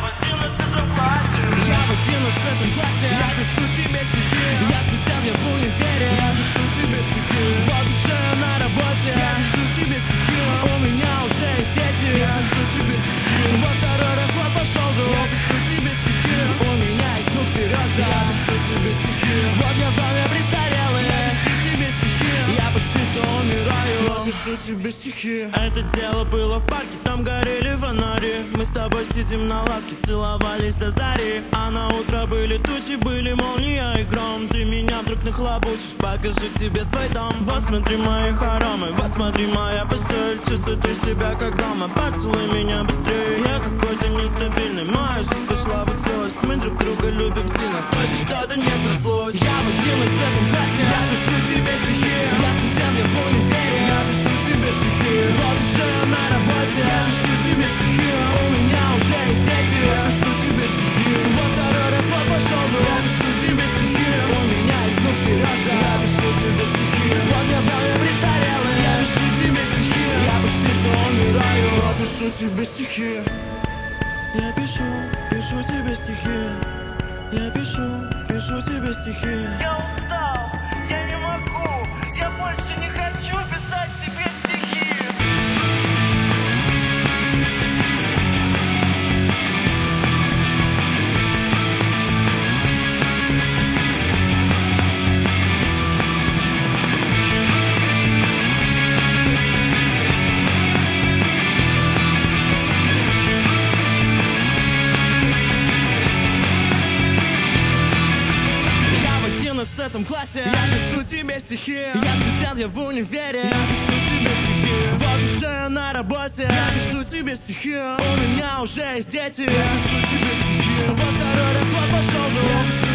в 11 классе. Я в 11 классе, я пишу тебе стихи. Я студент, я в универе, я пишу тебе стихи. Вот уже на работе, я пишу тебе стихи. У меня уже есть дети, я пишу тебе стихи. Вот второй раз вот пошел друг, я пишу тебе стихи. У меня есть внук Сережа, я пишу тебе стихи. Вот я в доме престарелый, я пишу тебе стихи. Я почти что умираю, но пишу тебе стихи. Это дело было в парке, там горели фонари. Мы с тобой сидим на лавке, целовались до зари. А на утро были тучи, были молния и гром. Ты меня вдруг нахлобучишь, покажу тебе свой дом. Вот смотри мои хоромы, вот смотри моя постель. Чувствуй ты себя как дома, поцелуй меня быстрее. Я какой-то нестабильный, моя жизнь пошла в утёс. Мы друг друга любим сильно, только что-то не срослось. Я в 11 классе, я пишу тебе стихи. Я студент, я в универе, я пишу тебе стихи. Вот уже на работе, я пишу тебе стихи. У меня уже есть дети, я пишу тебе стихи. Вот второй раз вот пошел друг, я пишу тебе стихи. У меня есть внук Сережа, я пишу тебе стихи. Вот я в доме престарелый, я пишу тебе стихи. Я почти что умираю, но пишу тебе стихи. Я пишу тебе стихи. Я пишу тебе стихи. Я устал, я не могу, я больше не хочу писать тебе стихи. В 11 классе, я пишу тебе стихи. Я студент, я в универе, я пишу тебе стихи. Вот уже на работе, я пишу тебе стихи. У меня уже есть дети, я пишу тебе стихи. Вот второй раз вот пошел друг, я пишу